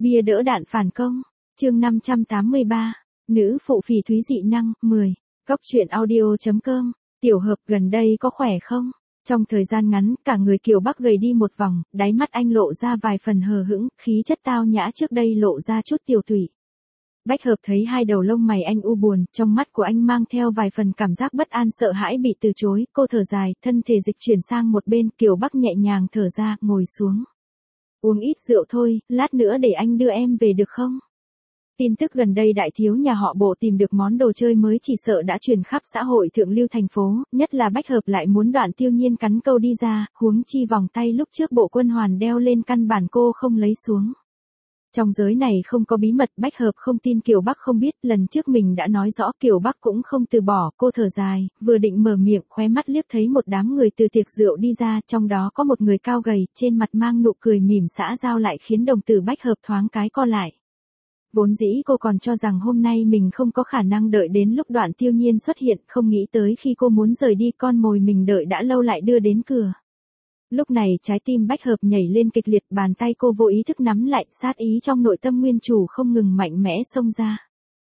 Bia đỡ đạn phản công. Chương 583. Nữ phụ phỉ thúy dị năng, 10. Góc truyện audio.com. Tiểu Hợp gần đây có khỏe không? Trong thời gian ngắn, cả người Kiều Bắc gầy đi một vòng, đáy mắt anh lộ ra vài phần hờ hững, khí chất tao nhã trước đây lộ ra chút tiểu tụy. Bách Hợp thấy hai đầu lông mày anh u buồn, trong mắt của anh mang theo vài phần cảm giác bất an sợ hãi bị từ chối, cô thở dài, thân thể dịch chuyển sang một bên, Kiều Bắc nhẹ nhàng thở ra, ngồi xuống. Uống ít rượu thôi, lát nữa để anh đưa em về được không? Tin tức gần đây đại thiếu nhà họ Bộ tìm được món đồ chơi mới chỉ sợ đã truyền khắp xã hội thượng lưu thành phố, nhất là Bách Hợp lại muốn Đoạn Tiêu Nhiên cắn câu đi ra, huống chi vòng tay lúc trước Bộ Quân Hoàn đeo lên căn bản cô không lấy xuống. Trong giới này không có bí mật, Bách Hợp không tin Kiều Bắc không biết, lần trước mình đã nói rõ Kiều Bắc cũng không từ bỏ, cô thở dài, vừa định mở miệng, khóe mắt liếc thấy một đám người từ tiệc rượu đi ra, trong đó có một người cao gầy, trên mặt mang nụ cười mỉm xã giao lại khiến đồng tử Bách Hợp thoáng cái co lại. Vốn dĩ cô còn cho rằng hôm nay mình không có khả năng đợi đến lúc Đoạn Tiêu Nhiên xuất hiện, không nghĩ tới khi cô muốn rời đi con mồi mình đợi đã lâu lại đưa đến cửa. Lúc này trái tim Bách Hợp nhảy lên kịch liệt, bàn tay cô vô ý thức nắm lại, sát ý trong nội tâm nguyên chủ không ngừng mạnh mẽ xông ra.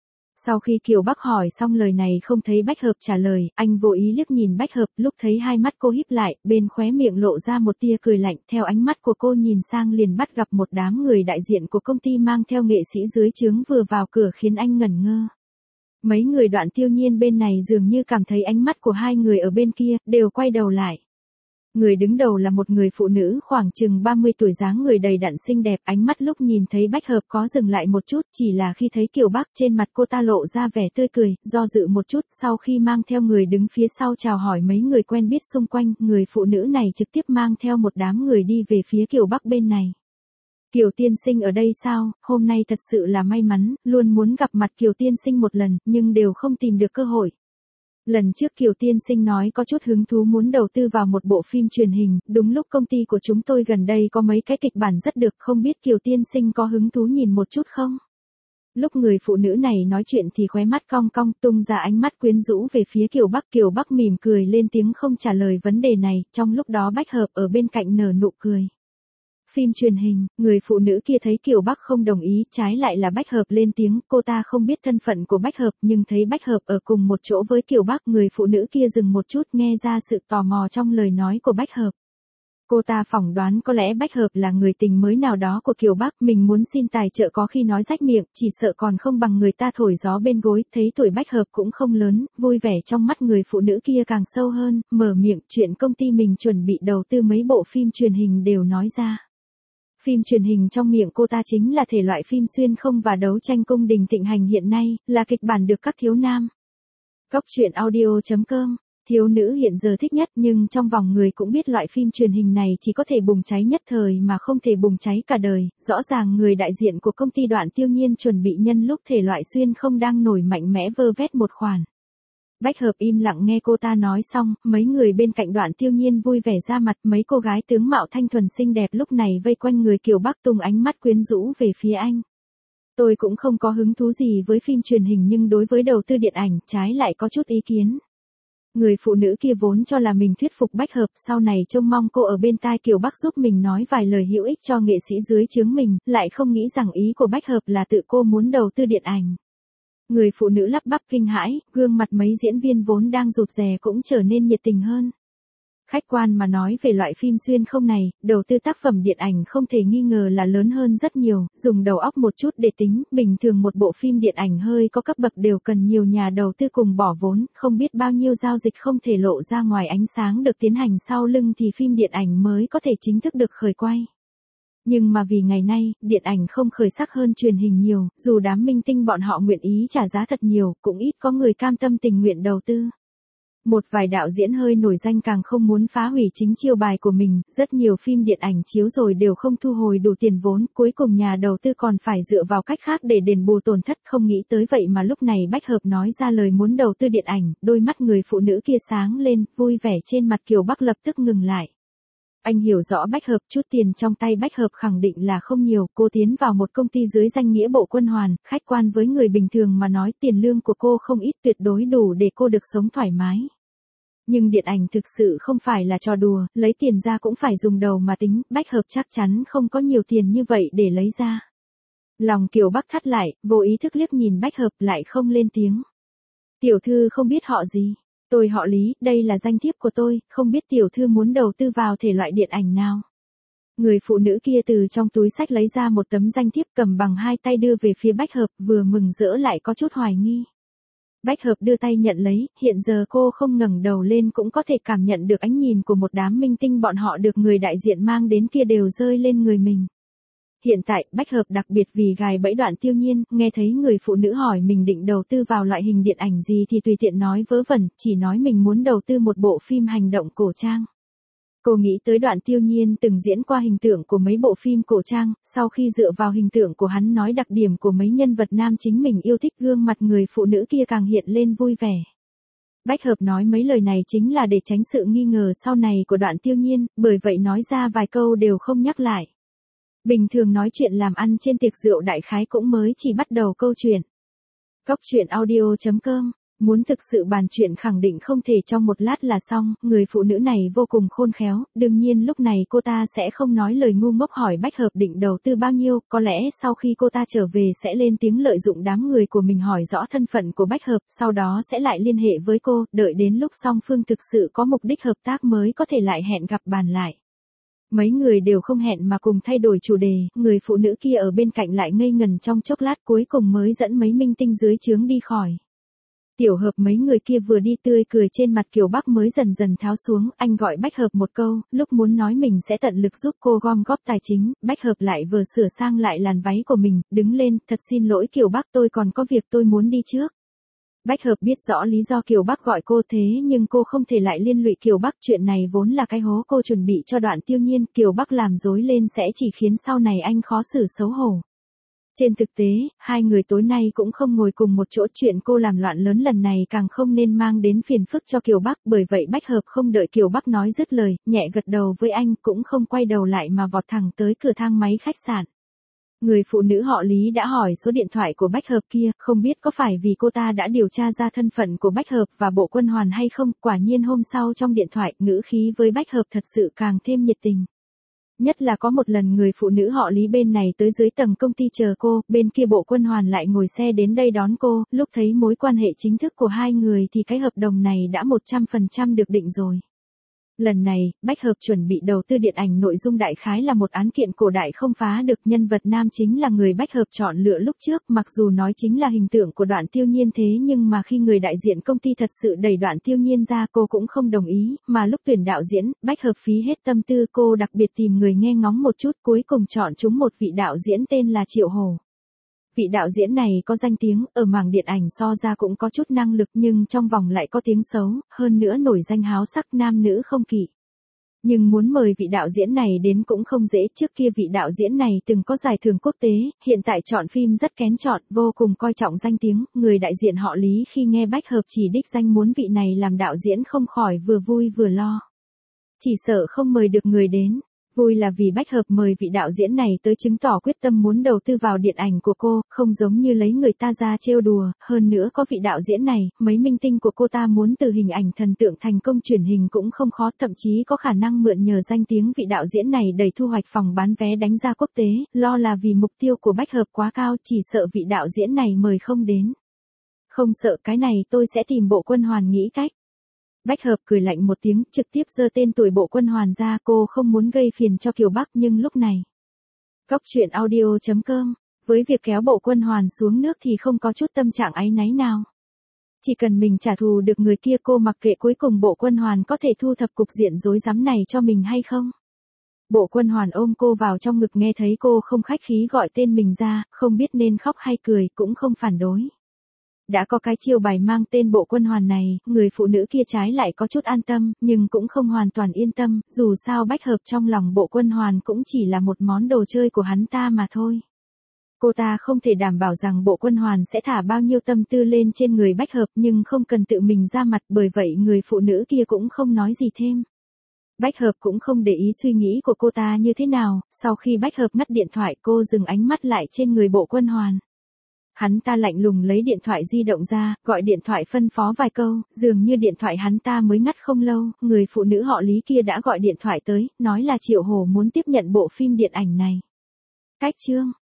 Sau khi Kiều Bắc hỏi xong lời này không thấy Bách Hợp trả lời, anh vô ý liếc nhìn Bách Hợp, lúc thấy hai mắt cô híp lại, bên khóe miệng lộ ra một tia cười lạnh, theo ánh mắt của cô nhìn sang liền bắt gặp một đám người đại diện của công ty mang theo nghệ sĩ dưới trướng vừa vào cửa khiến anh ngẩn ngơ. Mấy người Đoạn Tiêu Nhiên bên này dường như cảm thấy ánh mắt của hai người ở bên kia, đều quay đầu lại. Người đứng đầu là một người phụ nữ khoảng chừng 30 tuổi, dáng người đầy đặn xinh đẹp, ánh mắt lúc nhìn thấy Bách Hợp có dừng lại một chút, chỉ là khi thấy Kiều Bắc trên mặt cô ta lộ ra vẻ tươi cười, do dự một chút, sau khi mang theo người đứng phía sau chào hỏi mấy người quen biết xung quanh, người phụ nữ này trực tiếp mang theo một đám người đi về phía Kiều Bắc bên này. Kiều tiên sinh ở đây sao, hôm nay thật sự là may mắn, luôn muốn gặp mặt Kiều tiên sinh một lần, nhưng đều không tìm được cơ hội. Lần trước Kiều tiên sinh nói có chút hứng thú muốn đầu tư vào một bộ phim truyền hình, đúng lúc công ty của chúng tôi gần đây có mấy cái kịch bản rất được, không biết Kiều tiên sinh có hứng thú nhìn một chút không? Lúc người phụ nữ này nói chuyện thì khóe mắt cong cong tung ra ánh mắt quyến rũ về phía Kiều Bắc mỉm cười lên tiếng không trả lời vấn đề này, trong lúc đó Bách Hợp ở bên cạnh nở nụ cười. Phim truyền hình, người phụ nữ kia thấy Kiều Bắc không đồng ý, trái lại là Bách Hợp lên tiếng, cô ta không biết thân phận của Bách Hợp nhưng thấy Bách Hợp ở cùng một chỗ với Kiều Bắc, người phụ nữ kia dừng một chút nghe ra sự tò mò trong lời nói của Bách Hợp. Cô ta phỏng đoán có lẽ Bách Hợp là người tình mới nào đó của Kiều Bắc, mình muốn xin tài trợ có khi nói rách miệng, chỉ sợ còn không bằng người ta thổi gió bên gối, thấy tuổi Bách Hợp cũng không lớn, vui vẻ trong mắt người phụ nữ kia càng sâu hơn, mở miệng chuyện công ty mình chuẩn bị đầu tư mấy bộ phim truyền hình đều nói ra. Phim truyền hình trong miệng cô ta chính là thể loại phim xuyên không và đấu tranh cung đình thịnh hành hiện nay, là kịch bản được các thiếu nam. Góc truyện audio.com. Thiếu nữ hiện giờ thích nhất nhưng trong vòng người cũng biết loại phim truyền hình này chỉ có thể bùng cháy nhất thời mà không thể bùng cháy cả đời, rõ ràng người đại diện của công ty Đoạn Tiêu Nhiên chuẩn bị nhân lúc thể loại xuyên không đang nổi mạnh mẽ vơ vét một khoản. Bách Hợp im lặng nghe cô ta nói xong, mấy người bên cạnh Đoạn Tiêu Nhiên vui vẻ ra mặt, mấy cô gái tướng mạo thanh thuần xinh đẹp lúc này vây quanh người Kiều Bắc tung ánh mắt quyến rũ về phía anh. Tôi cũng không có hứng thú gì với phim truyền hình nhưng đối với đầu tư điện ảnh, trái lại có chút ý kiến. Người phụ nữ kia vốn cho là mình thuyết phục Bách Hợp, sau này trông mong cô ở bên tai Kiều Bắc giúp mình nói vài lời hữu ích cho nghệ sĩ dưới trướng mình, lại không nghĩ rằng ý của Bách Hợp là tự cô muốn đầu tư điện ảnh. Người phụ nữ lắp bắp kinh hãi, gương mặt mấy diễn viên vốn đang rụt rè cũng trở nên nhiệt tình hơn. Khách quan mà nói về loại phim xuyên không này, đầu tư tác phẩm điện ảnh không thể nghi ngờ là lớn hơn rất nhiều, dùng đầu óc một chút để tính, bình thường một bộ phim điện ảnh hơi có cấp bậc đều cần nhiều nhà đầu tư cùng bỏ vốn, không biết bao nhiêu giao dịch không thể lộ ra ngoài ánh sáng được tiến hành sau lưng thì phim điện ảnh mới có thể chính thức được khởi quay. Nhưng mà vì ngày nay, điện ảnh không khởi sắc hơn truyền hình nhiều, dù đám minh tinh bọn họ nguyện ý trả giá thật nhiều, cũng ít có người cam tâm tình nguyện đầu tư. Một vài đạo diễn hơi nổi danh càng không muốn phá hủy chính chiêu bài của mình, rất nhiều phim điện ảnh chiếu rồi đều không thu hồi đủ tiền vốn, cuối cùng nhà đầu tư còn phải dựa vào cách khác để đền bù tổn thất, không nghĩ tới vậy mà lúc này Bách Hợp nói ra lời muốn đầu tư điện ảnh, đôi mắt người phụ nữ kia sáng lên, vui vẻ trên mặt Kiều Bắc lập tức ngừng lại. Anh hiểu rõ Bách Hợp, chút tiền trong tay Bách Hợp khẳng định là không nhiều, cô tiến vào một công ty dưới danh nghĩa Bộ Quân Hoàn, khách quan với người bình thường mà nói tiền lương của cô không ít, tuyệt đối đủ để cô được sống thoải mái. Nhưng điện ảnh thực sự không phải là trò đùa, lấy tiền ra cũng phải dùng đầu mà tính, Bách Hợp chắc chắn không có nhiều tiền như vậy để lấy ra. Lòng Kiều Bắc thắt lại, vô ý thức liếc nhìn Bách Hợp lại không lên tiếng. Tiểu thư không biết họ gì. Tôi họ Lý, đây là danh thiếp của tôi, không biết tiểu thư muốn đầu tư vào thể loại điện ảnh nào. Người phụ nữ kia từ trong túi xách lấy ra một tấm danh thiếp cầm bằng hai tay đưa về phía Bách Hợp, vừa mừng rỡ lại có chút hoài nghi. Bách Hợp đưa tay nhận lấy, hiện giờ cô không ngẩng đầu lên cũng có thể cảm nhận được ánh nhìn của một đám minh tinh bọn họ được người đại diện mang đến kia đều rơi lên người mình. Hiện tại, Bách Hợp đặc biệt vì gài bẫy Đoạn Tiêu Nhiên, nghe thấy người phụ nữ hỏi mình định đầu tư vào loại hình điện ảnh gì thì tùy tiện nói vớ vẩn, chỉ nói mình muốn đầu tư một bộ phim hành động cổ trang. Cô nghĩ tới Đoạn Tiêu Nhiên từng diễn qua hình tượng của mấy bộ phim cổ trang, sau khi dựa vào hình tượng của hắn nói đặc điểm của mấy nhân vật nam chính mình yêu thích, gương mặt người phụ nữ kia càng hiện lên vui vẻ. Bách Hợp nói mấy lời này chính là để tránh sự nghi ngờ sau này của Đoạn Tiêu Nhiên, bởi vậy nói ra vài câu đều không nhắc lại. Bình thường nói chuyện làm ăn trên tiệc rượu đại khái cũng mới chỉ bắt đầu câu chuyện. Cóc truyện audio.com. Muốn thực sự bàn chuyện khẳng định không thể trong một lát là xong, người phụ nữ này vô cùng khôn khéo, đương nhiên lúc này cô ta sẽ không nói lời ngu ngốc hỏi Bách Hợp định đầu tư bao nhiêu, có lẽ sau khi cô ta trở về sẽ lên tiếng lợi dụng đám người của mình hỏi rõ thân phận của Bách Hợp, sau đó sẽ lại liên hệ với cô, đợi đến lúc song phương thực sự có mục đích hợp tác mới có thể lại hẹn gặp bàn lại. Mấy người đều không hẹn mà cùng thay đổi chủ đề, người phụ nữ kia ở bên cạnh lại ngây ngần trong chốc lát cuối cùng mới dẫn mấy minh tinh dưới trướng đi khỏi. Tiểu Hợp mấy người kia vừa đi tươi cười trên mặt Kiều Bắc mới dần dần tháo xuống, anh gọi Bách Hợp một câu, lúc muốn nói mình sẽ tận lực giúp cô gom góp tài chính, Bách Hợp lại vừa sửa sang lại làn váy của mình, đứng lên, thật xin lỗi Kiều Bắc, tôi còn có việc tôi muốn đi trước. Bách Hợp biết rõ lý do Kiều Bắc gọi cô thế nhưng cô không thể lại liên lụy Kiều Bắc, chuyện này vốn là cái hố cô chuẩn bị cho Đoạn Tiêu Nhiên, Kiều Bắc làm dối lên sẽ chỉ khiến sau này anh khó xử xấu hổ. Trên thực tế, hai người tối nay cũng không ngồi cùng một chỗ, chuyện cô làm loạn lớn lần này càng không nên mang đến phiền phức cho Kiều Bắc, bởi vậy Bách Hợp không đợi Kiều Bắc nói dứt lời, nhẹ gật đầu với anh cũng không quay đầu lại mà vọt thẳng tới cửa thang máy khách sạn. Người phụ nữ họ Lý đã hỏi số điện thoại của Bách Hợp kia, không biết có phải vì cô ta đã điều tra ra thân phận của Bách Hợp và Bộ Quân Hoàn hay không, quả nhiên hôm sau trong điện thoại, ngữ khí với Bách Hợp thật sự càng thêm nhiệt tình. Nhất là có một lần người phụ nữ họ Lý bên này tới dưới tầng công ty chờ cô, bên kia Bộ Quân Hoàn lại ngồi xe đến đây đón cô, lúc thấy mối quan hệ chính thức của hai người thì cái hợp đồng này đã 100% được định rồi. Lần này, Bách Hợp chuẩn bị đầu tư điện ảnh nội dung đại khái là một án kiện cổ đại không phá được, nhân vật nam chính là người Bách Hợp chọn lựa lúc trước, mặc dù nói chính là hình tượng của Đoạn Tiêu Nhiên thế nhưng mà khi người đại diện công ty thật sự đẩy Đoạn Tiêu Nhiên ra cô cũng không đồng ý, mà lúc tuyển đạo diễn, Bách Hợp phí hết tâm tư, cô đặc biệt tìm người nghe ngóng một chút, cuối cùng chọn chúng một vị đạo diễn tên là Triệu Hổ. Vị đạo diễn này có danh tiếng, ở mảng điện ảnh so ra cũng có chút năng lực nhưng trong vòng lại có tiếng xấu, hơn nữa nổi danh háo sắc nam nữ không kỵ. Nhưng muốn mời vị đạo diễn này đến cũng không dễ, trước kia vị đạo diễn này từng có giải thưởng quốc tế, hiện tại chọn phim rất kén chọn, vô cùng coi trọng danh tiếng, người đại diện họ Lý khi nghe Bách Hợp chỉ đích danh muốn vị này làm đạo diễn không khỏi vừa vui vừa lo. Chỉ sợ không mời được người đến. Vui là vì Bách Hợp mời vị đạo diễn này tới chứng tỏ quyết tâm muốn đầu tư vào điện ảnh của cô, không giống như lấy người ta ra trêu đùa, hơn nữa có vị đạo diễn này, mấy minh tinh của cô ta muốn từ hình ảnh thần tượng thành công truyền hình cũng không khó, thậm chí có khả năng mượn nhờ danh tiếng vị đạo diễn này đẩy thu hoạch phòng bán vé đánh ra quốc tế, lo là vì mục tiêu của Bách Hợp quá cao, chỉ sợ vị đạo diễn này mời không đến. Không sợ cái này tôi sẽ tìm Bộ Quân Hoàn nghĩ cách. Bách Hợp cười lạnh một tiếng, trực tiếp giơ tên tuổi Bộ Quân Hoàn ra, cô không muốn gây phiền cho Kiều Bắc nhưng lúc này. Cóc truyện audio.com, với việc kéo Bộ Quân Hoàn xuống nước thì không có chút tâm trạng áy náy nào. Chỉ cần mình trả thù được người kia cô mặc kệ cuối cùng Bộ Quân Hoàn có thể thu thập cục diện rối rắm này cho mình hay không. Bộ Quân Hoàn ôm cô vào trong ngực, nghe thấy cô không khách khí gọi tên mình ra, không biết nên khóc hay cười, cũng không phản đối. Đã có cái chiêu bài mang tên Bộ Quân Hoàn này, người phụ nữ kia trái lại có chút an tâm, nhưng cũng không hoàn toàn yên tâm, dù sao Bách Hợp trong lòng Bộ Quân Hoàn cũng chỉ là một món đồ chơi của hắn ta mà thôi. Cô ta không thể đảm bảo rằng Bộ Quân Hoàn sẽ thả bao nhiêu tâm tư lên trên người Bách Hợp nhưng không cần tự mình ra mặt, bởi vậy người phụ nữ kia cũng không nói gì thêm. Bách Hợp cũng không để ý suy nghĩ của cô ta như thế nào, sau khi Bách Hợp ngắt điện thoại cô dừng ánh mắt lại trên người Bộ Quân Hoàn. Hắn ta lạnh lùng lấy điện thoại di động ra, gọi điện thoại phân phó vài câu, dường như điện thoại hắn ta mới ngắt không lâu, người phụ nữ họ Lý kia đã gọi điện thoại tới, nói là Triệu Hổ muốn tiếp nhận bộ phim điện ảnh này. Cách chương